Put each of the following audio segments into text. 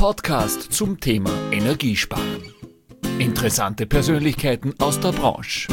Podcast zum Thema Energiesparen. Interessante Persönlichkeiten aus der Branche.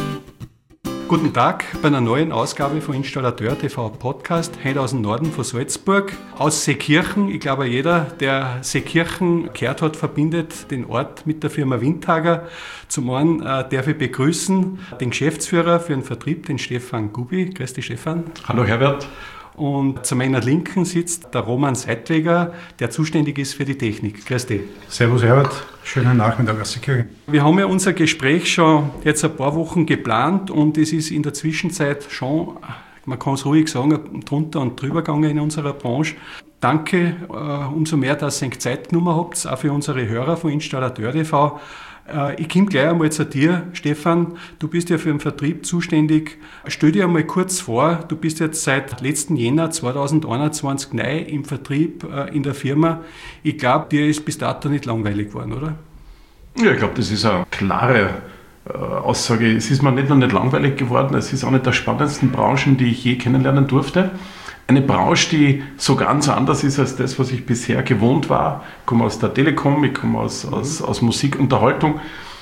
Guten Tag bei einer neuen Ausgabe von Installateur TV Podcast, heute aus dem Norden von Salzburg, aus Seekirchen. Ich glaube, jeder, der Seekirchen gehört hat, verbindet den Ort mit der Firma Windhager. Zum einen darf ich begrüßen den Geschäftsführer für den Vertrieb, den Stefan Gubi. Grüß dich, Stefan. Hallo Herbert. Und zu meiner Linken sitzt der Roman Seitweger, der zuständig ist für die Technik. Grüß dich. Servus Herbert, schönen Nachmittag aus Seekirchen. Wir haben ja unser Gespräch schon jetzt ein paar Wochen geplant und es ist in der Zwischenzeit schon, man kann es ruhig sagen, drunter und drüber gegangen in unserer Branche. Danke umso mehr, dass ihr Zeit genommen habt, auch für unsere Hörer von Installateur TV. Ich komme gleich einmal zu dir, Stefan. Du bist ja für den Vertrieb zuständig. Stell dir einmal kurz vor, du bist jetzt seit letzten Jänner 2021 neu im Vertrieb in der Firma. Ich glaube, dir ist bis dato nicht langweilig geworden, oder? Ja, ich glaube, das ist eine klare Aussage. Es ist mir nicht nur nicht langweilig geworden, es ist eine der spannendsten Branchen, die ich je kennenlernen durfte. Eine Branche, die so ganz anders ist als das, was ich bisher gewohnt war. Ich komme aus der Telekom, ich komme aus Musik, Unterhaltung.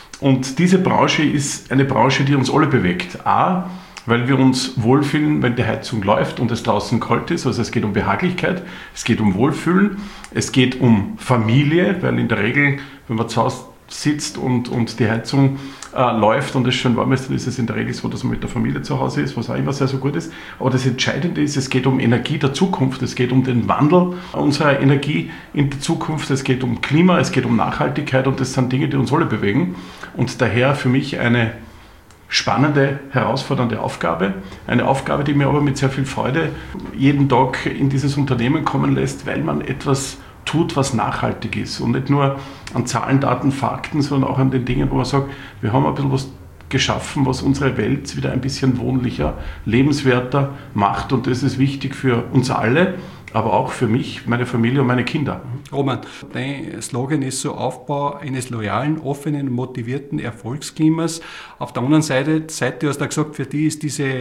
Und diese Branche ist eine Branche, die uns alle bewegt. A, weil wir uns wohlfühlen, wenn die Heizung läuft und es draußen kalt ist. Also es geht um Behaglichkeit, es geht um Wohlfühlen, es geht um Familie, weil in der Regel, wenn man zu Hause sitzt und die Heizung läuft und es schön warm ist, dann ist es in der Regel so, dass man mit der Familie zu Hause ist, was auch immer sehr, sehr gut ist. Aber das Entscheidende ist, es geht um Energie der Zukunft, es geht um den Wandel unserer Energie in die Zukunft, es geht um Klima, es geht um Nachhaltigkeit und das sind Dinge, die uns alle bewegen. Und daher für mich eine spannende, herausfordernde Aufgabe. Eine Aufgabe, die mir aber mit sehr viel Freude jeden Tag in dieses Unternehmen kommen lässt, weil man etwas tut, was nachhaltig ist und nicht nur an Zahlen, Daten, Fakten, sondern auch an den Dingen, wo man sagt, wir haben ein bisschen was geschaffen, was unsere Welt wieder ein bisschen wohnlicher, lebenswerter macht und das ist wichtig für uns alle, aber auch für mich, meine Familie und meine Kinder. Roman, dein Slogan ist so Aufbau eines loyalen, offenen, motivierten Erfolgsklimas. Auf der anderen Seite, du hast ja gesagt, für die ist diese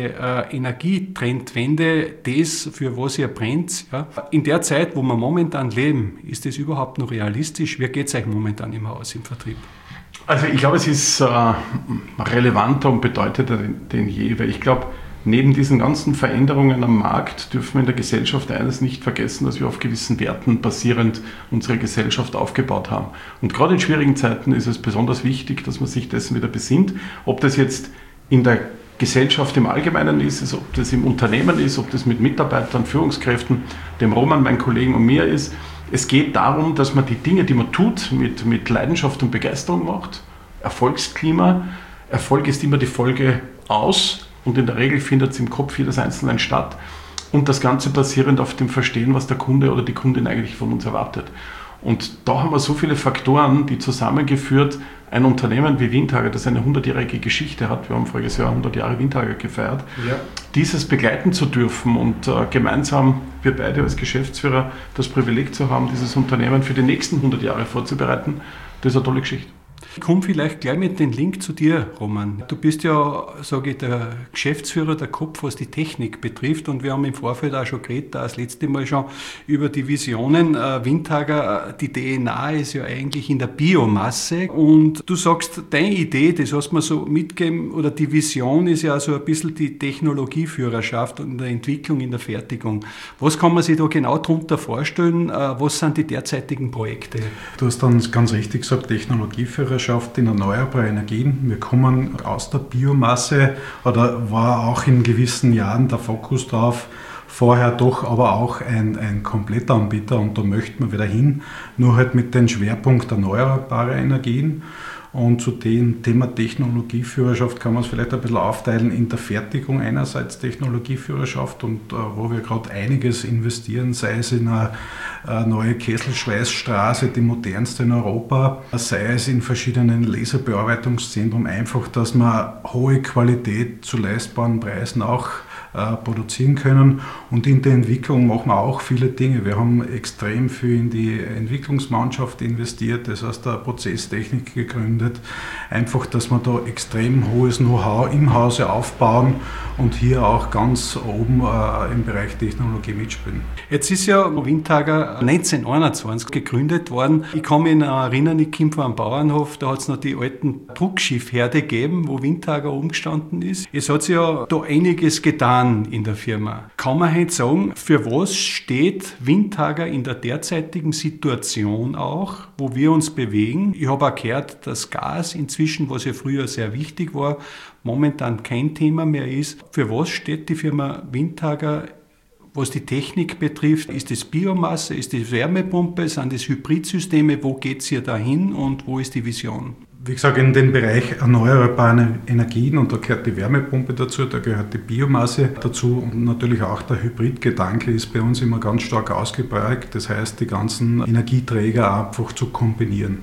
Energietrendwende das, für was ihr brennt. Ja. In der Zeit, wo wir momentan leben, ist das überhaupt noch realistisch? Wie geht es euch momentan im Haus, im Vertrieb? Also ich glaube, es ist relevanter und bedeutender denn je, weil ich glaube, neben diesen ganzen Veränderungen am Markt dürfen wir in der Gesellschaft eines nicht vergessen, dass wir auf gewissen Werten basierend unsere Gesellschaft aufgebaut haben. Und gerade in schwierigen Zeiten ist es besonders wichtig, dass man sich dessen wieder besinnt, ob das jetzt in der Gesellschaft im Allgemeinen ist, ob das im Unternehmen ist, ob das mit Mitarbeitern, Führungskräften, dem Roman, meinen Kollegen und mir ist. Es geht darum, dass man die Dinge, die man tut, mit Leidenschaft und Begeisterung macht. Erfolgsklima. Erfolg ist immer die Folge aus. Und in der Regel findet es im Kopf jedes Einzelnen statt. Und das Ganze basierend auf dem Verstehen, was der Kunde oder die Kundin eigentlich von uns erwartet. Und da haben wir so viele Faktoren, die zusammengeführt ein Unternehmen wie Windhager, das eine 100-jährige Geschichte hat, wir haben voriges Jahr 100 Jahre Windhager gefeiert, ja, dieses begleiten zu dürfen und gemeinsam, wir beide als Geschäftsführer, das Privileg zu haben, dieses Unternehmen für die nächsten 100 Jahre vorzubereiten, das ist eine tolle Geschichte. Ich komme vielleicht gleich mit dem Link zu dir, Roman. Du bist ja, sage ich, der Geschäftsführer, der Kopf, was die Technik betrifft. Und wir haben im Vorfeld auch schon geredet, das letzte Mal schon über die Visionen. Windhager, die DNA ist ja eigentlich in der Biomasse. Und du sagst, deine Idee, das hast du mir so mitgegeben, oder die Vision ist ja so ein bisschen die Technologieführerschaft und der Entwicklung in der Fertigung. Was kann man sich da genau darunter vorstellen? Was sind die derzeitigen Projekte? Du hast dann ganz richtig gesagt, Technologieführerschaft in erneuerbare Energien. Wir kommen aus der Biomasse oder war auch in gewissen Jahren der Fokus drauf, vorher doch aber auch ein Komplettanbieter und da möchten wir wieder hin, nur halt mit dem Schwerpunkt erneuerbare Energien. Und zu dem Thema Technologieführerschaft kann man es vielleicht ein bisschen aufteilen in der Fertigung einerseits Technologieführerschaft und wo wir gerade einiges investieren, sei es in eine neue Kesselschweißstraße, die modernste in Europa, sei es in verschiedenen Laserbearbeitungszentren, einfach, dass man hohe Qualität zu leistbaren Preisen auch produzieren können. Und in der Entwicklung machen wir auch viele Dinge. Wir haben extrem viel in die Entwicklungsmannschaft investiert, das heißt der Prozesstechnik gegründet. Einfach, dass wir da extrem hohes Know-how im Hause aufbauen und hier auch ganz oben im Bereich Technologie mitspielen. Jetzt ist ja Windhager 1921 gegründet worden. Ich kann mich noch erinnern, ich komme von einem Bauernhof, da hat es noch die alten Druckschiffherde gegeben, wo Windhager umgestanden ist. Es hat sich ja da einiges getan in der Firma. Kann man heute sagen, für was steht Windhager in der derzeitigen Situation auch, wo wir uns bewegen? Ich habe auch gehört, dass Gas inzwischen, was ja früher sehr wichtig war, momentan kein Thema mehr ist. Für was steht die Firma Windhager, was die Technik betrifft? Ist es Biomasse, ist es Wärmepumpe, sind es Hybridsysteme? Wo geht es hier dahin und wo ist die Vision? Wie gesagt, in den Bereich erneuerbare Energien, und da gehört die Wärmepumpe dazu, da gehört die Biomasse dazu und natürlich auch der Hybridgedanke ist bei uns immer ganz stark ausgeprägt. Das heißt, die ganzen Energieträger einfach zu kombinieren.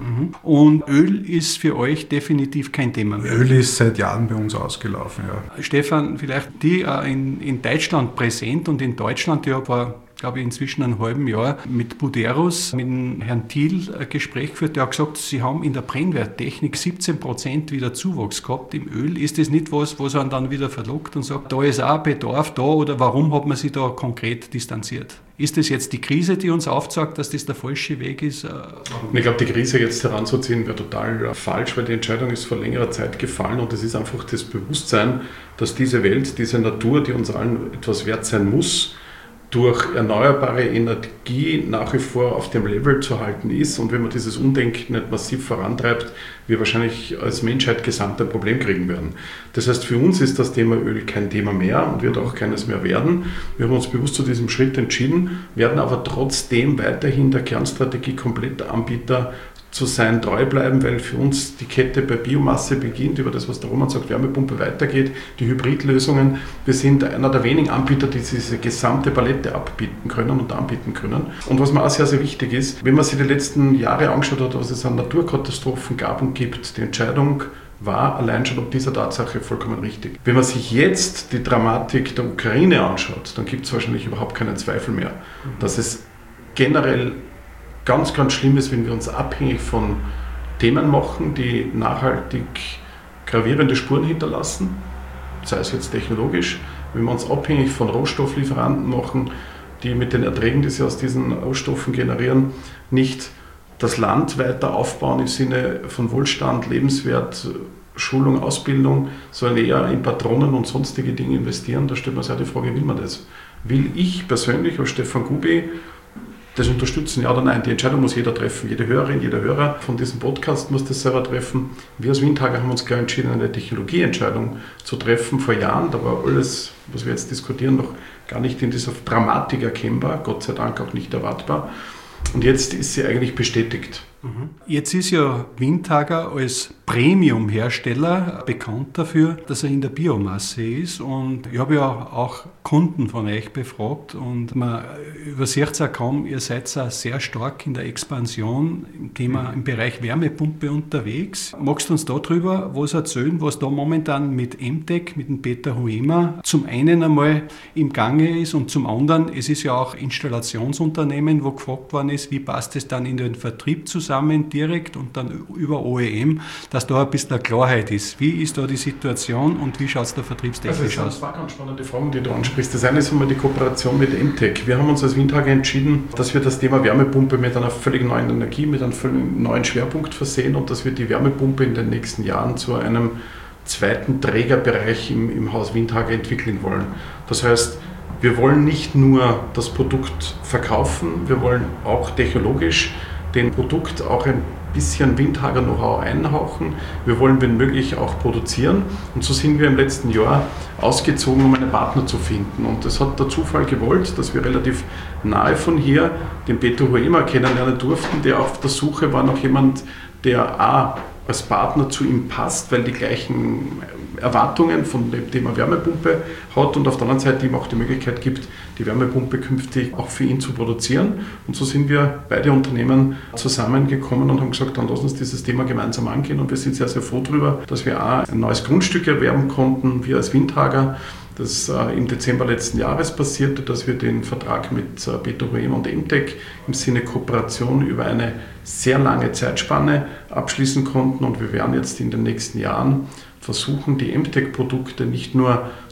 Und Öl ist für euch definitiv kein Thema mehr. Öl ist seit Jahren bei uns ausgelaufen, ja. Stefan, vielleicht die in Deutschland präsent und in Deutschland, ja, war, glaube ich, inzwischen einem halben Jahr mit Buderus, mit dem Herrn Thiel ein Gespräch geführt, der hat gesagt, sie haben in der Brennwerttechnik 17% wieder Zuwachs gehabt. Im Öl ist das nicht was einen dann wieder verlockt und sagt, da ist auch Bedarf da, oder warum hat man sich da konkret distanziert? Ist das jetzt die Krise, die uns aufzeigt, dass das der falsche Weg ist? Ich glaube, die Krise jetzt heranzuziehen wäre total falsch, weil die Entscheidung ist vor längerer Zeit gefallen und es ist einfach das Bewusstsein, dass diese Welt, diese Natur, die uns allen etwas wert sein muss, durch erneuerbare Energie nach wie vor auf dem Level zu halten ist. Und wenn man dieses Umdenken nicht massiv vorantreibt, wir wahrscheinlich als Menschheit gesamt ein Problem kriegen werden. Das heißt, für uns ist das Thema Öl kein Thema mehr und wird auch keines mehr werden. Wir haben uns bewusst zu diesem Schritt entschieden, werden aber trotzdem weiterhin der Kernstrategie Komplettanbieter zu sein, treu bleiben, weil für uns die Kette bei Biomasse beginnt, über das, was der Roman sagt, Wärmepumpe weitergeht, die Hybridlösungen. Wir sind einer der wenigen Anbieter, die diese gesamte Palette abbieten können und anbieten können. Und was mir auch sehr, sehr wichtig ist, wenn man sich die letzten Jahre angeschaut hat, was es an Naturkatastrophen gab und gibt, die Entscheidung war allein schon ob dieser Tatsache vollkommen richtig. Wenn man sich jetzt die Dramatik der Ukraine anschaut, dann gibt es wahrscheinlich überhaupt keinen Zweifel mehr, dass es generell ganz, ganz schlimm ist, wenn wir uns abhängig von Themen machen, die nachhaltig gravierende Spuren hinterlassen, sei es jetzt technologisch, wenn wir uns abhängig von Rohstofflieferanten machen, die mit den Erträgen, die sie aus diesen Rohstoffen generieren, nicht das Land weiter aufbauen im Sinne von Wohlstand, Lebenswert, Schulung, Ausbildung, sondern eher in Patronen und sonstige Dinge investieren. Da stellt man sich auch die Frage, will man das? Will ich persönlich als Stefan Gubi das unterstützen, ja oder nein? Die Entscheidung muss jeder treffen, jede Hörerin, jeder Hörer von diesem Podcast muss das selber treffen. Wir als Windhager haben uns klar entschieden, eine Technologieentscheidung zu treffen vor Jahren. Da war alles, was wir jetzt diskutieren, noch gar nicht in dieser Dramatik erkennbar, Gott sei Dank auch nicht erwartbar. Und jetzt ist sie eigentlich bestätigt. Jetzt ist ja Windhager als Premium-Hersteller bekannt dafür, dass er in der Biomasse ist. Und ich habe ja auch Kunden von euch befragt und man übersieht es auch kaum, ihr seid auch sehr stark in der Expansion im Bereich Wärmepumpe unterwegs. Magst du uns darüber was erzählen, was da momentan mit EMTEC, mit dem Peter Huemer zum einen einmal im Gange ist und zum anderen, es ist ja auch Installationsunternehmen, wo gefragt worden ist, wie passt es dann in den Vertrieb zusammen direkt und dann über OEM, dass da ein bisschen eine Klarheit ist. Wie ist da die Situation und wie schaut es da vertriebstechnisch aus? Das sind zwei ganz spannende Fragen, die du ansprichst. Das eine ist einmal die Kooperation mit EMTEC. Wir haben uns als Windhager entschieden, dass wir das Thema Wärmepumpe mit einer völlig neuen Energie, mit einem völlig neuen Schwerpunkt versehen und dass wir die Wärmepumpe in den nächsten Jahren zu einem zweiten Trägerbereich im Haus Windhager entwickeln wollen. Das heißt, wir wollen nicht nur das Produkt verkaufen, wir wollen auch technologisch dem Produkt auch ein bisschen Windhager Know-how einhauchen. Wir wollen, wenn möglich, auch produzieren. Und so sind wir im letzten Jahr ausgezogen, um einen Partner zu finden. Und das hat der Zufall gewollt, dass wir relativ nahe von hier den Peter Huemer kennenlernen durften, der auf der Suche war nach jemand, der A, als Partner zu ihm passt, weil die gleichen Erwartungen von dem Thema Wärmepumpe hat und auf der anderen Seite ihm auch die Möglichkeit gibt, die Wärmepumpe künftig auch für ihn zu produzieren. Und so sind wir beide Unternehmen zusammengekommen und haben gesagt, dann lass uns dieses Thema gemeinsam angehen. Und wir sind sehr, sehr froh darüber, dass wir A, ein neues Grundstück erwerben konnten, wir als Windhager, das im Dezember letzten Jahres passierte, dass wir den Vertrag mit Peter Huemer und EMTEC im Sinne Kooperation über eine sehr lange Zeitspanne abschließen konnten. Und wir werden jetzt in den nächsten Jahren versuchen, die EMTEC-Produkte nicht nur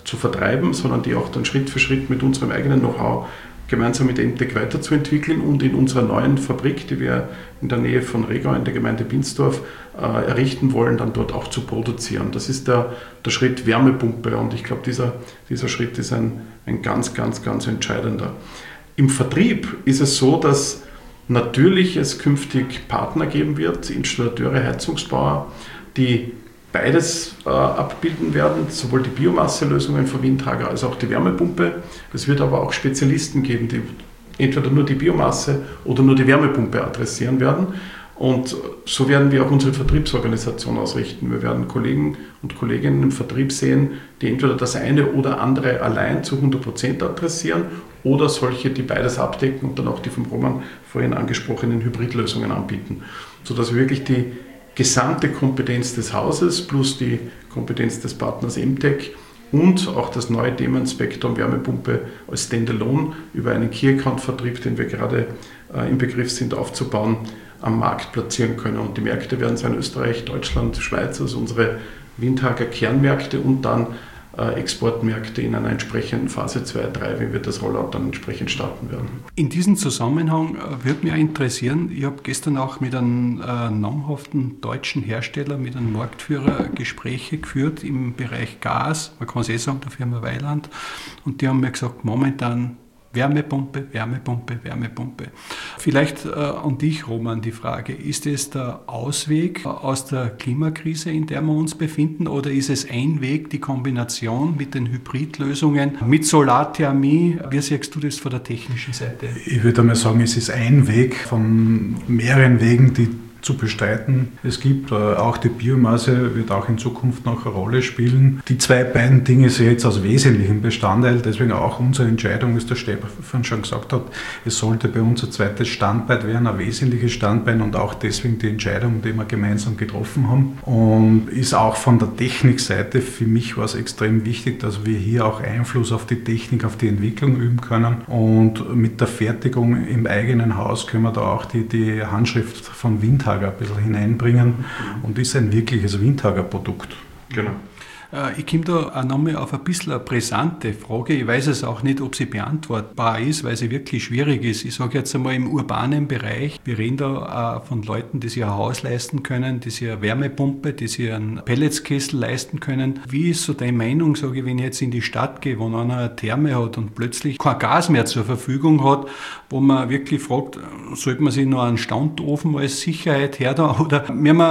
zu vertreiben, sondern die auch dann Schritt für Schritt mit unserem eigenen Know-how gemeinsam mit EMTEC weiterzuentwickeln und in unserer neuen Fabrik, die wir in der Nähe von Regau in der Gemeinde Binsdorf errichten wollen, dann dort auch zu produzieren. Das ist der Schritt Wärmepumpe und ich glaube, dieser Schritt ist ein ganz, ganz, ganz entscheidender. Im Vertrieb ist es so, dass natürlich es künftig Partner geben wird, Installateure, Heizungsbauer, die beides abbilden werden, sowohl die Biomasselösungen von Windhager als auch die Wärmepumpe. Es wird aber auch Spezialisten geben, die entweder nur die Biomasse oder nur die Wärmepumpe adressieren werden. Und so werden wir auch unsere Vertriebsorganisation ausrichten. Wir werden Kollegen und Kolleginnen im Vertrieb sehen, die entweder das eine oder andere allein zu 100% adressieren oder solche, die beides abdecken und dann auch die von Roman vorhin angesprochenen Hybridlösungen anbieten, sodass wir wirklich die gesamte Kompetenz des Hauses plus die Kompetenz des Partners EMTEC und auch das neue Thema Spektrum Wärmepumpe als Standalone über einen Key-Account-Vertrieb, den wir gerade im Begriff sind aufzubauen, am Markt platzieren können. Und die Märkte werden sein Österreich, Deutschland, Schweiz, also unsere Windhager Kernmärkte und dann Exportmärkte in einer entsprechenden Phase 2, 3, wie wir das Rollout dann entsprechend starten werden. In diesem Zusammenhang würde mich auch interessieren, ich habe gestern auch mit einem namhaften deutschen Hersteller, mit einem Marktführer Gespräche geführt im Bereich Gas, man kann es sagen, der Firma Weiland, und die haben mir gesagt, momentan Wärmepumpe, Wärmepumpe, Wärmepumpe. Vielleicht an dich, Roman, die Frage, ist es der Ausweg aus der Klimakrise, in der wir uns befinden, oder ist es ein Weg, die Kombination mit den Hybridlösungen, mit Solarthermie? Wie siehst du das von der technischen Seite? Ich würde einmal sagen, es ist ein Weg von mehreren Wegen, die zu bestreiten. Es gibt auch die Biomasse, wird auch in Zukunft noch eine Rolle spielen. Die beiden Dinge sehe ich jetzt als wesentlichen Bestandteil, deswegen auch unsere Entscheidung, wie der Stefan schon gesagt hat, es sollte bei uns ein zweites Standbein werden, ein wesentliches Standbein und auch deswegen die Entscheidung, die wir gemeinsam getroffen haben. Und ist auch von der Technikseite, für mich war es extrem wichtig, dass wir hier auch Einfluss auf die Technik, auf die Entwicklung üben können und mit der Fertigung im eigenen Haus können wir da auch die Handschrift von Windhager ein bisschen hineinbringen und ist ein wirkliches Windhager-Produkt. Genau. Ich komme da auch nochmal auf ein bisschen eine brisante Frage. Ich weiß es auch nicht, ob sie beantwortbar ist, weil sie wirklich schwierig ist. Ich sage jetzt einmal im urbanen Bereich, wir reden da von Leuten, die sich ein Haus leisten können, die sich eine Wärmepumpe, die sich einen Pelletskessel leisten können. Wie ist so deine Meinung, sage ich, wenn ich jetzt in die Stadt gehe, wo einer eine Therme hat und plötzlich kein Gas mehr zur Verfügung hat, wo man wirklich fragt, sollte man sich noch einen Standofen als Sicherheit her da, oder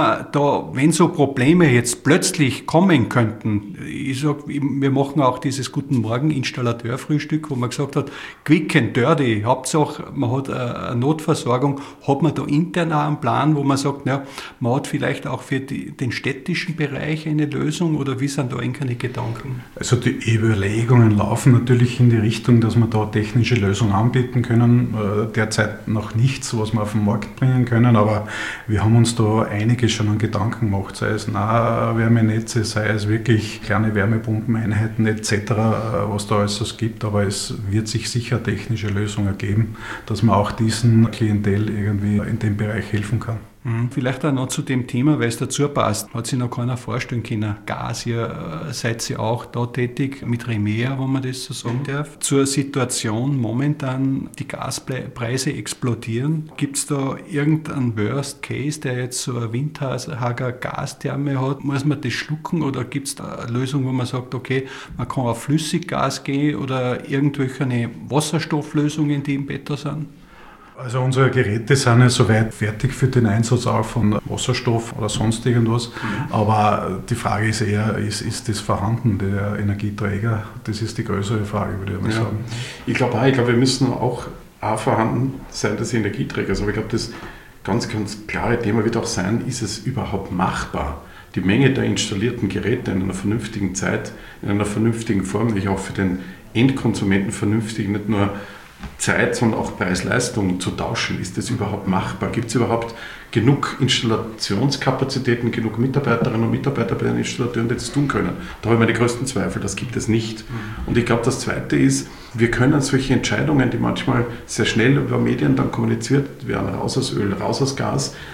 wenn so Probleme jetzt plötzlich kommen könnten, ich sage, wir machen auch dieses Guten Morgen Installateurfrühstück, wo man gesagt hat, quick and dirty, Hauptsache man hat eine Notversorgung, hat man da intern auch einen Plan, wo man sagt, ja, man hat vielleicht auch für den städtischen Bereich eine Lösung, oder wie sind da eigentlich Gedanken? Also die Überlegungen laufen natürlich in die Richtung, dass wir da technische Lösungen anbieten können. Derzeit noch nichts, was wir auf den Markt bringen können, aber wir haben uns da einiges schon an Gedanken gemacht, sei es Nahwärmenetze, sei es wirklich kleine Wärmepumpeneinheiten etc., was da alles gibt, aber es wird sich sicher technische Lösungen geben, dass man auch diesen Klientel irgendwie in dem Bereich helfen kann. Vielleicht auch noch zu dem Thema, weil es dazu passt, hat sich noch keiner vorstellen können. Gas, ihr seid ihr auch da tätig mit Remea, wenn man das so sagen darf. Zur Situation momentan, die Gaspreise explodieren. Gibt es da irgendeinen Worst Case, der jetzt so eine Windhager Gastherme hat? Muss man das schlucken, oder gibt es da eine Lösung, wo man sagt, okay, man kann auf Flüssiggas gehen oder irgendwelche Wasserstofflösungen, die im Bett sind? Also unsere Geräte sind ja soweit fertig für den Einsatz auch von Wasserstoff oder sonst irgendwas. Aber die Frage ist eher, ist das vorhanden, der Energieträger? Das ist die größere Frage, würde ich mal sagen. Ich glaube, wir müssen auch vorhanden sein des Energieträgers. Aber ich glaube, das ganz, ganz klare Thema wird auch sein, ist es überhaupt machbar? Die Menge der installierten Geräte in einer vernünftigen Zeit, in einer vernünftigen Form, wie auch für den Endkonsumenten vernünftig, nicht nur Zeit, sondern auch Preis-Leistung zu tauschen. Ist das überhaupt machbar? Gibt es überhaupt genug Installationskapazitäten, genug Mitarbeiterinnen und Mitarbeiter bei den Installateuren, die das tun können? Da habe ich meine größten Zweifel, das gibt es nicht. Und ich glaube, das Zweite ist, wir können solche Entscheidungen, die manchmal sehr schnell über Medien dann kommuniziert werden, raus aus Öl, raus aus Gas,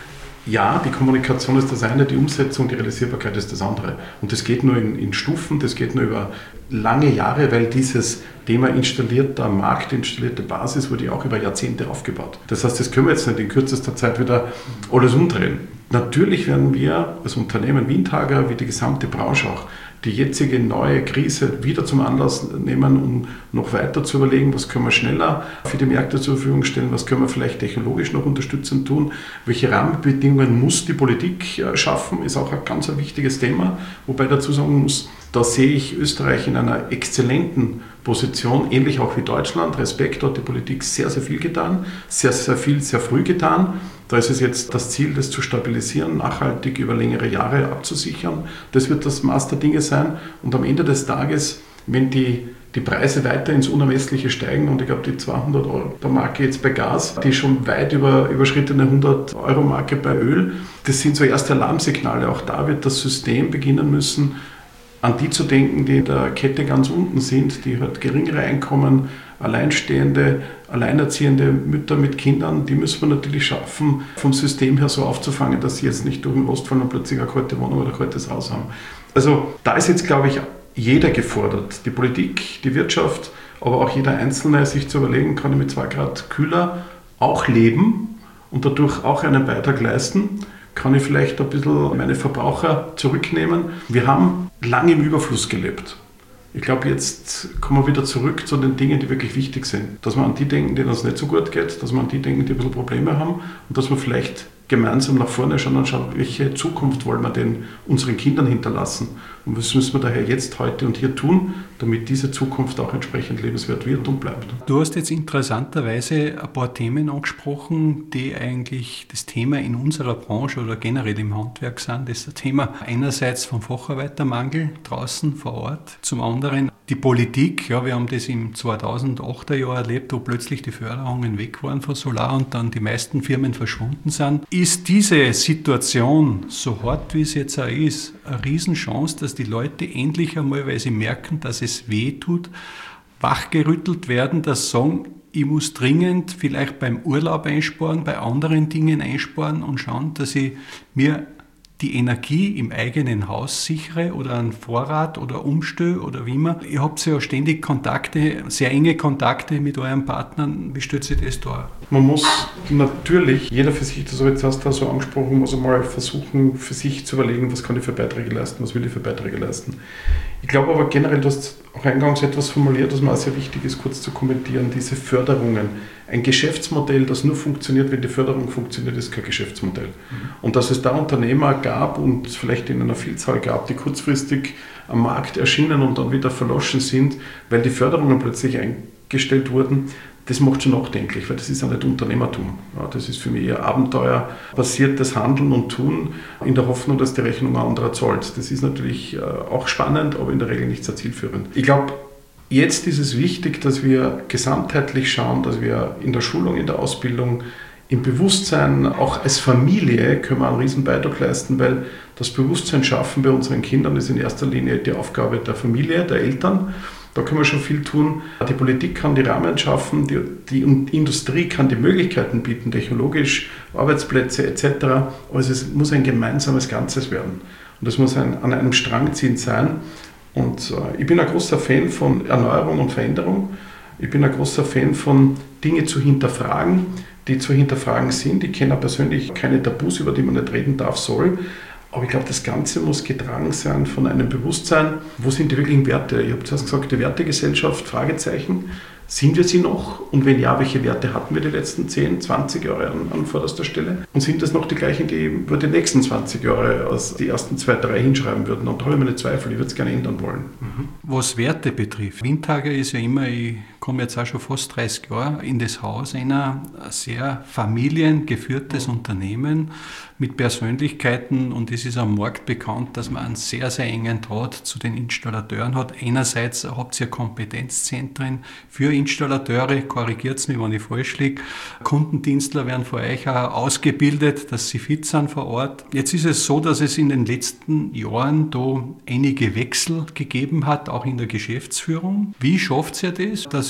Ja, die Kommunikation ist das eine, die Umsetzung, die Realisierbarkeit ist das andere. Und das geht nur in Stufen, das geht nur über lange Jahre, weil dieses Thema installierter Markt, installierte Basis wurde ja auch über Jahrzehnte aufgebaut. Das heißt, das können wir jetzt nicht in kürzester Zeit wieder alles umdrehen. Natürlich werden wir als Unternehmen Windhager, wie die gesamte Branche auch, die jetzige neue Krise wieder zum Anlass nehmen, um noch weiter zu überlegen, was können wir schneller für die Märkte zur Verfügung stellen, was können wir vielleicht technologisch noch unterstützend tun, welche Rahmenbedingungen muss die Politik schaffen, ist auch ein ganz wichtiges Thema, wobei ich dazu sagen muss, da sehe ich Österreich in einer exzellenten Position, ähnlich auch wie Deutschland. Respekt, hat die Politik sehr, sehr viel getan, sehr, sehr viel, sehr früh getan. Da ist es jetzt das Ziel, das zu stabilisieren, nachhaltig über längere Jahre abzusichern. Das wird das Maß der Dinge sein. Und am Ende des Tages, wenn die Preise weiter ins Unermessliche steigen, und ich glaube, die 200 Euro der Marke jetzt bei Gas, die schon weit überschrittene 100 Euro Marke bei Öl, das sind so erste Alarmsignale. Auch da wird das System beginnen müssen, an die zu denken, die in der Kette ganz unten sind, die halt geringere Einkommen, alleinstehende, alleinerziehende Mütter mit Kindern, die müssen wir natürlich schaffen, vom System her so aufzufangen, dass sie jetzt nicht durch den Ostfall und plötzlich eine kalte Wohnung oder ein kaltes Haus haben. Also da ist jetzt, glaube ich, jeder gefordert, die Politik, die Wirtschaft, aber auch jeder Einzelne, sich zu überlegen, kann ich mit 2 Grad kühler auch leben und dadurch auch einen Beitrag leisten. Kann ich vielleicht ein bisschen meine Verbraucher zurücknehmen. Wir haben lange im Überfluss gelebt. Ich glaube, jetzt kommen wir wieder zurück zu den Dingen, die wirklich wichtig sind. Dass wir an die denken, denen es nicht so gut geht, dass wir an die denken, die ein bisschen Probleme haben und dass wir vielleicht gemeinsam nach vorne schauen und schauen, welche Zukunft wollen wir denn unseren Kindern hinterlassen. Und was müssen wir daher jetzt, heute und hier tun, damit diese Zukunft auch entsprechend lebenswert wird und bleibt. Du hast jetzt interessanterweise ein paar Themen angesprochen, die eigentlich das Thema in unserer Branche oder generell im Handwerk sind. Das ist das Thema einerseits vom Facharbeitermangel draußen vor Ort, zum anderen die Politik. Ja, wir haben das im 2008er Jahr erlebt, wo plötzlich die Förderungen weg waren von Solar und dann die meisten Firmen verschwunden sind. Ist diese Situation, so hart wie es jetzt auch ist, eine Riesenchance, dass die Leute endlich einmal, weil sie merken, dass es weh tut, wachgerüttelt werden, dass sie sagen, ich muss dringend vielleicht beim Urlaub einsparen, bei anderen Dingen einsparen und schauen, dass ich mir die Energie im eigenen Haus sichere oder einen Vorrat oder umstelle oder wie immer. Ihr habt ja ständig Kontakte, sehr enge Kontakte mit euren Partnern. Wie stellt sich das da? Man muss natürlich, jeder für sich, das habe ich jetzt erst so angesprochen, muss einmal versuchen, für sich zu überlegen, was kann ich für Beiträge leisten, was will ich für Beiträge leisten. Ich glaube aber generell, du hast auch eingangs etwas formuliert, was mir auch sehr wichtig ist, kurz zu kommentieren, diese Förderungen. Ein Geschäftsmodell, das nur funktioniert, wenn die Förderung funktioniert, ist kein Geschäftsmodell. Und dass es da Unternehmer gab und vielleicht in einer Vielzahl gab, die kurzfristig am Markt erschienen und dann wieder verloschen sind, weil die Förderungen plötzlich eingestellt wurden, das macht schon nachdenklich, weil das ist ja nicht Unternehmertum. Ja, das ist für mich eher abenteuerbasiertes Handeln und Tun in der Hoffnung, dass die Rechnung anderer zahlt. Das ist natürlich auch spannend, aber in der Regel nicht sehr zielführend. Ich glaube, jetzt ist es wichtig, dass wir gesamtheitlich schauen, dass wir in der Schulung, in der Ausbildung, im Bewusstsein, auch als Familie können wir einen riesen Beitrag leisten, weil das Bewusstsein schaffen bei unseren Kindern ist in erster Linie die Aufgabe der Familie, der Eltern. Da können wir schon viel tun. Die Politik kann die Rahmen schaffen, die Industrie kann die Möglichkeiten bieten, technologisch, Arbeitsplätze etc. Aber es muss ein gemeinsames Ganzes werden. Und das muss an einem Strang ziehen sein. Und ich bin ein großer Fan von Erneuerung und Veränderung. Ich bin ein großer Fan von Dinge zu hinterfragen, die zu hinterfragen sind. Ich kenne persönlich keine Tabus, über die man nicht reden darf, soll. Aber ich glaube, das Ganze muss getragen sein von einem Bewusstsein, wo sind die wirklichen Werte? Ich habe zuerst gesagt, die Wertegesellschaft, Fragezeichen. Sind wir sie noch? Und wenn ja, welche Werte hatten wir die letzten 10, 20 Jahre an vorderster Stelle? Und sind das noch die gleichen, die über die nächsten 20 Jahre als die ersten 2, 3 hinschreiben würden? Und da habe ich meine Zweifel, ich würde es gerne ändern wollen. Was Werte betrifft, Windhager ist ja immer, ich komme jetzt auch schon fast 30 Jahre in das Haus einer sehr familiengeführtes Unternehmen mit Persönlichkeiten und es ist am Markt bekannt, dass man einen sehr, sehr engen Draht zu den Installateuren hat. Einerseits habt ihr Kompetenzzentren für Installateure, korrigiert es mich, wenn ich falsch liege. Kundendienstler werden von euch auch ausgebildet, dass sie fit sind vor Ort. Jetzt ist es so, dass es in den letzten Jahren da einige Wechsel gegeben hat, auch in der Geschäftsführung. Wie schafft ihr das, dass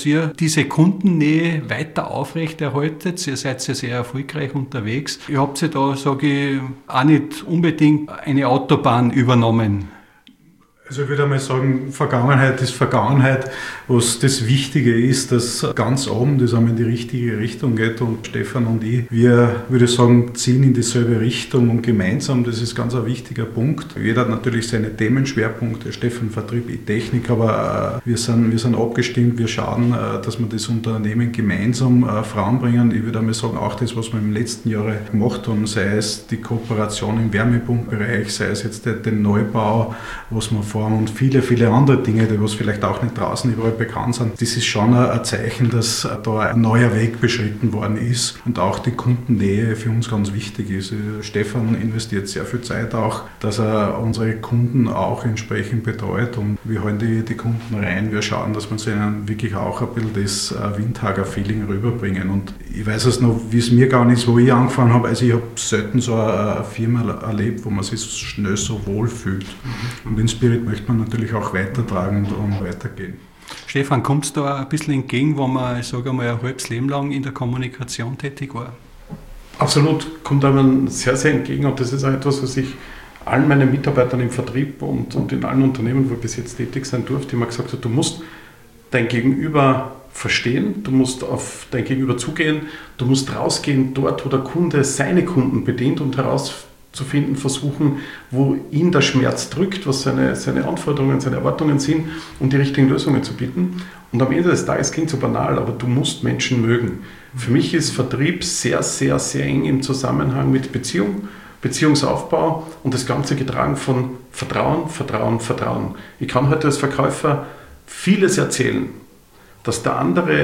dass ihr diese Kundennähe weiter aufrechterhaltet. Ihr seid ja sehr erfolgreich unterwegs. Ihr habt ja da, sage ich, auch nicht unbedingt eine Autobahn übernommen. Also ich würde einmal sagen, Vergangenheit ist Vergangenheit. Was das Wichtige ist, dass ganz oben das einmal in die richtige Richtung geht. Und Stefan und ich, wir, würde ich sagen, ziehen in dieselbe Richtung und gemeinsam, das ist ganz ein wichtiger Punkt. Jeder hat natürlich seine Themenschwerpunkte, Stefan Vertrieb, ich Technik, aber wir sind abgestimmt, wir schauen, dass wir das Unternehmen gemeinsam voranbringen. Ich würde einmal sagen, auch das, was wir im letzten Jahr gemacht haben, sei es die Kooperation im Wärmepumpbereich, sei es jetzt den Neubau, was wir und viele, viele andere Dinge, die was vielleicht auch nicht draußen überall bekannt sind. Das ist schon ein Zeichen, dass da ein neuer Weg beschritten worden ist und auch die Kundennähe für uns ganz wichtig ist. Stefan investiert sehr viel Zeit auch, dass er unsere Kunden auch entsprechend betreut und wir holen die Kunden rein. Wir schauen, dass wir ihnen wirklich auch ein bisschen das Windhager-Feeling rüberbringen. Und ich weiß es noch, wie es mir gegangen ist, wo ich angefangen habe. Also ich habe selten so eine Firma erlebt, wo man sich schnell so wohl fühlt. Und den Spirit möchte man natürlich auch weitertragen und weitergehen. Stefan, kommt es da ein bisschen entgegen, wo man, ich sage mal, ein halbes Leben lang in der Kommunikation tätig war? Absolut, kommt einem sehr, sehr entgegen und das ist auch etwas, was ich allen meinen Mitarbeitern im Vertrieb und in allen Unternehmen, wo ich bis jetzt tätig sein durfte, immer gesagt habe, du musst dein Gegenüber verstehen, du musst auf dein Gegenüber zugehen, du musst rausgehen dort, wo der Kunde seine Kunden bedient und herauszufinden versuchen, wo ihn der Schmerz drückt, was seine Anforderungen, seine Erwartungen sind, um die richtigen Lösungen zu bieten. Und am Ende des Tages klingt so banal, aber du musst Menschen mögen. Für mich ist Vertrieb sehr, sehr, sehr eng im Zusammenhang mit Beziehung, Beziehungsaufbau und das Ganze getragen von Vertrauen, Vertrauen, Vertrauen. Ich kann heute als Verkäufer vieles erzählen, dass der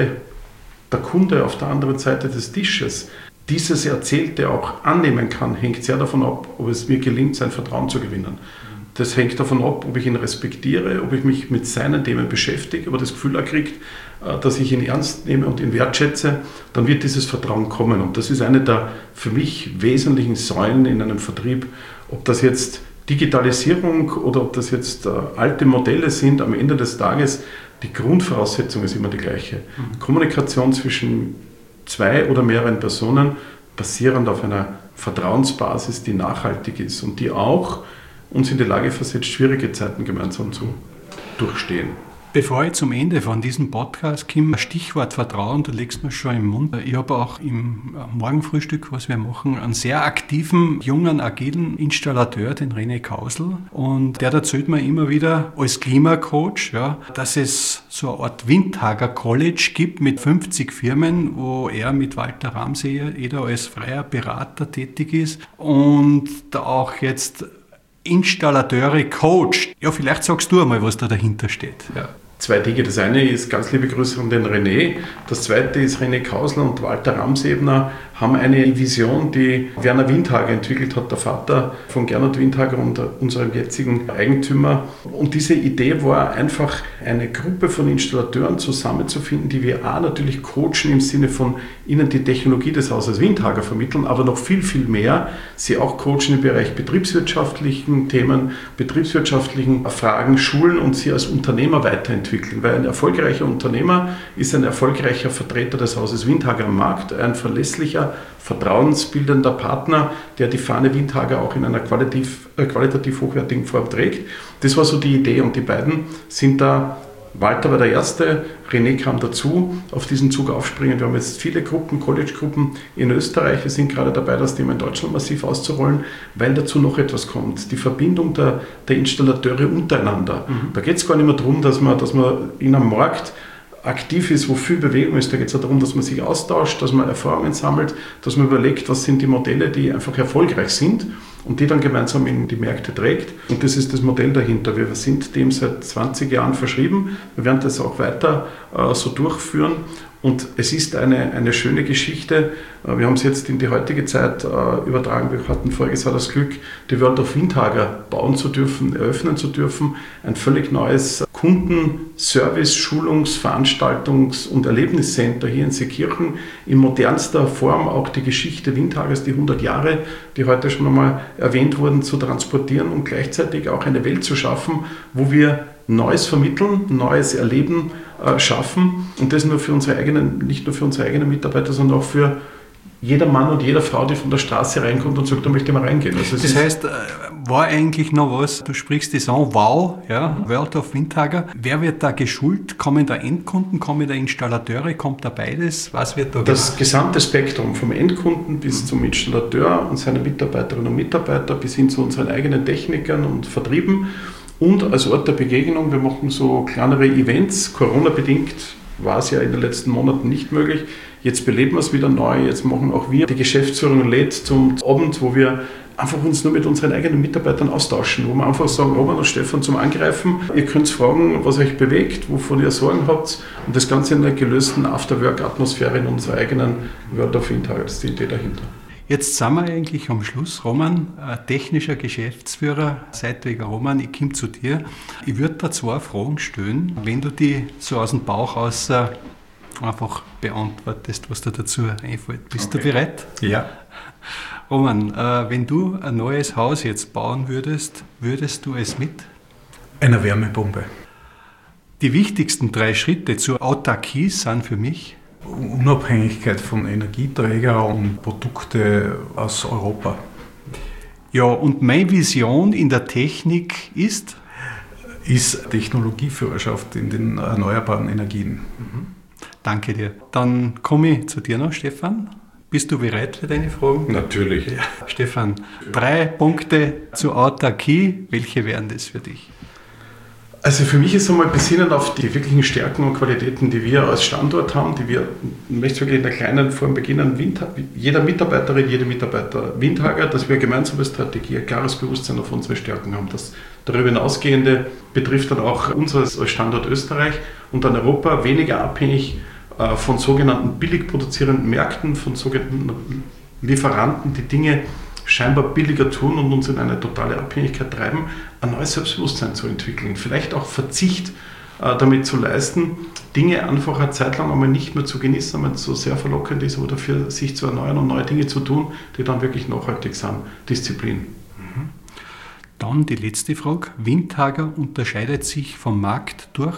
Kunde auf der anderen Seite des Tisches dieses Erzählte auch annehmen kann, hängt sehr davon ab, ob es mir gelingt, sein Vertrauen zu gewinnen. Das hängt davon ab, ob ich ihn respektiere, ob ich mich mit seinen Themen beschäftige, ob er das Gefühl kriegt, dass ich ihn ernst nehme und ihn wertschätze, dann wird dieses Vertrauen kommen. Und das ist eine der für mich wesentlichen Säulen in einem Vertrieb. Ob das jetzt Digitalisierung oder ob das jetzt alte Modelle sind, am Ende des Tages, die Grundvoraussetzung ist immer die gleiche. Kommunikation zwischen zwei oder mehreren Personen basierend auf einer Vertrauensbasis, die nachhaltig ist und die auch uns in die Lage versetzt, schwierige Zeiten gemeinsam zu durchstehen. Bevor ich zum Ende von diesem Podcast komme, Stichwort Vertrauen, du legst mir schon im Mund. Ich habe auch im Morgenfrühstück, was wir machen, einen sehr aktiven, jungen, agilen Installateur, den René Kausel. Und der erzählt mir immer wieder als Klimacoach, ja, dass es so eine Art Windhager College gibt mit 50 Firmen, wo er mit Walter Ramsey jeder als freier Berater tätig ist und da auch jetzt Installateure coacht. Ja, vielleicht sagst du einmal, was da dahinter steht. Ja. Zwei Dinge. Das eine ist ganz liebe Grüße an den René. Das zweite ist René Kausler und Walter Ramsebner haben eine Vision, die Werner Windhager entwickelt hat, der Vater von Gernot Windhager und unserem jetzigen Eigentümer. Und diese Idee war einfach, eine Gruppe von Installateuren zusammenzufinden, die wir natürlich coachen im Sinne von ihnen die Technologie des Hauses Windhager vermitteln, aber noch viel, viel mehr sie auch coachen im Bereich betriebswirtschaftlichen Themen, betriebswirtschaftlichen Fragen, schulen und sie als Unternehmer weiterentwickeln. Weil ein erfolgreicher Unternehmer ist ein erfolgreicher Vertreter des Hauses Windhager am Markt, ein verlässlicher, vertrauensbildender Partner, der die Fahne Windhager auch in einer qualitativ hochwertigen Form trägt. Das war so die Idee und die beiden sind da. Walter war der Erste, René kam dazu, auf diesen Zug aufspringen. Wir haben jetzt viele Gruppen, College-Gruppen in Österreich. Wir sind gerade dabei, das Thema in Deutschland massiv auszurollen, weil dazu noch etwas kommt. Die Verbindung der Installateure untereinander. Da geht es gar nicht mehr darum, dass man in einem Markt aktiv ist, wo viel Bewegung ist. Da geht es ja darum, dass man sich austauscht, dass man Erfahrungen sammelt, dass man überlegt, was sind die Modelle, die einfach erfolgreich sind und die dann gemeinsam in die Märkte trägt. Und das ist das Modell dahinter. Wir sind dem seit 20 Jahren verschrieben. Wir werden das auch weiter so durchführen. Und es ist eine schöne Geschichte. Wir haben es jetzt in die heutige Zeit übertragen. Wir hatten voriges Jahr das Glück, die World of Windhager bauen zu dürfen, eröffnen zu dürfen. Ein völlig neues Kundenservice-, Schulungs-, Veranstaltungs- und Erlebniscenter hier in Seekirchen in modernster Form auch die Geschichte Windhagers, die 100 Jahre, die heute schon einmal erwähnt wurden, zu transportieren und gleichzeitig auch eine Welt zu schaffen, wo wir Neues vermitteln, Neues erleben, schaffen und das nicht nur für unsere eigenen Mitarbeiter, sondern auch für jeder Mann und jede Frau, die von der Straße reinkommt und sagt, da möchte ich mal reingehen. Also das heißt, war eigentlich noch was, du sprichst das an, wow, ja, World of Windhager. Wer wird da geschult? Kommen da Endkunden, kommen da Installateure, kommt da beides? Was wird da gemacht? Das gesamte Spektrum vom Endkunden bis zum Installateur und seine Mitarbeiterinnen und Mitarbeiter bis hin zu unseren eigenen Technikern und Vertrieben und als Ort der Begegnung. Wir machen so kleinere Events, Corona-bedingt war es ja in den letzten Monaten nicht möglich. Jetzt beleben wir es wieder neu. Jetzt machen auch wir die Geschäftsführung lädt zum Abend, wo wir einfach uns nur mit unseren eigenen Mitarbeitern austauschen, wo wir einfach sagen, Roman und Stefan zum Angreifen. Ihr könnt fragen, was euch bewegt, wovon ihr Sorgen habt und das Ganze in einer gelösten Afterwork-Atmosphäre in unserer eigenen World of Windhager. Das ist die Idee dahinter. Jetzt sind wir eigentlich am Schluss. Roman, technischer Geschäftsführer, Seitweger Roman, ich komme zu dir. Ich würde da 2 Fragen stellen, wenn du die so aus dem Bauch aus einfach beantwortest, was dir dazu einfällt. Bist du bereit? Ja. Roman, wenn du ein neues Haus jetzt bauen würdest du es mit? Einer Wärmepumpe. Die wichtigsten 3 Schritte zur Autarkie sind für mich Unabhängigkeit von Energieträgern und Produkte aus Europa. Ja, und meine Vision in der Technik ist Technologieführerschaft in den erneuerbaren Energien. Danke dir. Dann komme ich zu dir noch, Stefan. Bist du bereit für deine Fragen? Natürlich. Ja. Stefan, 3 Punkte zur Autarkie. Welche wären das für dich? Also für mich ist einmal besinnen auf die wirklichen Stärken und Qualitäten, die wir als Standort haben, die wir, ich möchte wirklich in der kleinen Form beginnen, jeder Mitarbeiterin, jede Mitarbeiter Windhager, dass wir eine gemeinsame Strategie, ein klares Bewusstsein auf unsere Stärken haben. Das darüber hinausgehende betrifft dann auch uns als Standort Österreich und dann Europa, weniger abhängig von sogenannten billig produzierenden Märkten, von sogenannten Lieferanten, die Dinge scheinbar billiger tun und uns in eine totale Abhängigkeit treiben, ein neues Selbstbewusstsein zu entwickeln. Vielleicht auch Verzicht damit zu leisten, Dinge einfach eine Zeit lang einmal nicht mehr zu genießen, wenn es so sehr verlockend ist, aber dafür sich zu erneuern und neue Dinge zu tun, die dann wirklich nachhaltig sind. Disziplin. Dann die letzte Frage. Windhager unterscheidet sich vom Markt durch?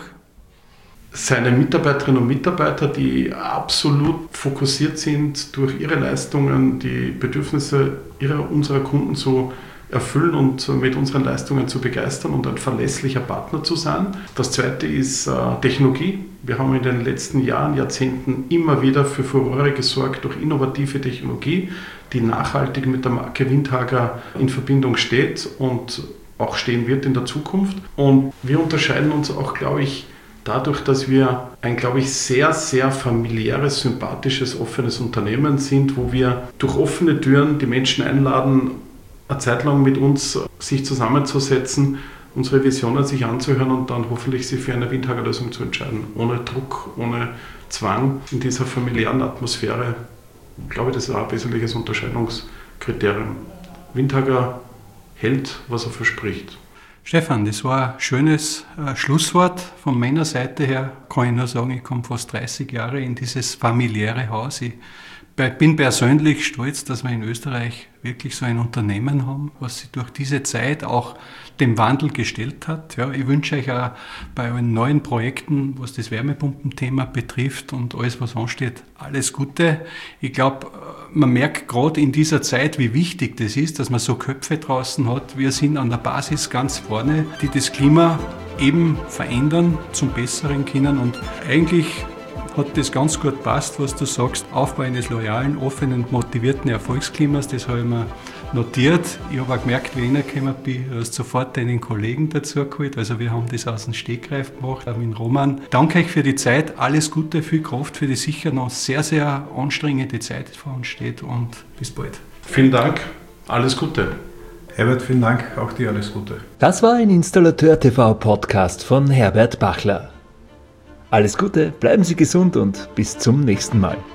Seine Mitarbeiterinnen und Mitarbeiter, die absolut fokussiert sind, durch ihre Leistungen die Bedürfnisse unserer Kunden zu erfüllen und mit unseren Leistungen zu begeistern und ein verlässlicher Partner zu sein. Das zweite ist Technologie. Wir haben in den letzten Jahren, Jahrzehnten immer wieder für Furore gesorgt durch innovative Technologie, die nachhaltig mit der Marke Windhager in Verbindung steht und auch stehen wird in der Zukunft. Und wir unterscheiden uns auch, glaube ich, dadurch, dass wir ein, glaube ich, sehr, sehr familiäres, sympathisches, offenes Unternehmen sind, wo wir durch offene Türen die Menschen einladen, eine Zeit lang mit uns sich zusammenzusetzen, unsere Visionen sich anzuhören und dann hoffentlich sich für eine Windhager-Lösung zu entscheiden. Ohne Druck, ohne Zwang, in dieser familiären Atmosphäre. Ich glaube, das ist auch ein wesentliches Unterscheidungskriterium. Windhager hält, was er verspricht. Stefan, das war ein schönes Schlusswort. Von meiner Seite her kann ich nur sagen, ich komme fast 30 Jahre in dieses familiäre Haus. Ich bin persönlich stolz, dass wir in Österreich wirklich so ein Unternehmen haben, was sich durch diese Zeit auch dem Wandel gestellt hat. Ja, ich wünsche euch auch bei euren neuen Projekten, was das Wärmepumpenthema betrifft und alles, was ansteht, alles Gute. Ich glaube, man merkt gerade in dieser Zeit, wie wichtig das ist, dass man so Köpfe draußen hat. Wir sind an der Basis ganz vorne, die das Klima eben verändern, zum Besseren können und eigentlich hat das ganz gut passt, was du sagst. Aufbau eines loyalen, offenen, motivierten Erfolgsklimas, das habe ich mir notiert. Ich habe auch gemerkt, wie ich reingekommen bin, du hast sofort deinen Kollegen dazu geholt. Also wir haben das aus dem Stegreif gemacht, auch mit Roman. Danke euch für die Zeit, alles Gute, viel Kraft für die sicher noch sehr, sehr anstrengende Zeit, die vor uns steht und bis bald. Vielen Dank, alles Gute. Herbert, vielen Dank, auch dir alles Gute. Das war ein Installateur-TV-Podcast von Herbert Bachler. Alles Gute, bleiben Sie gesund und bis zum nächsten Mal.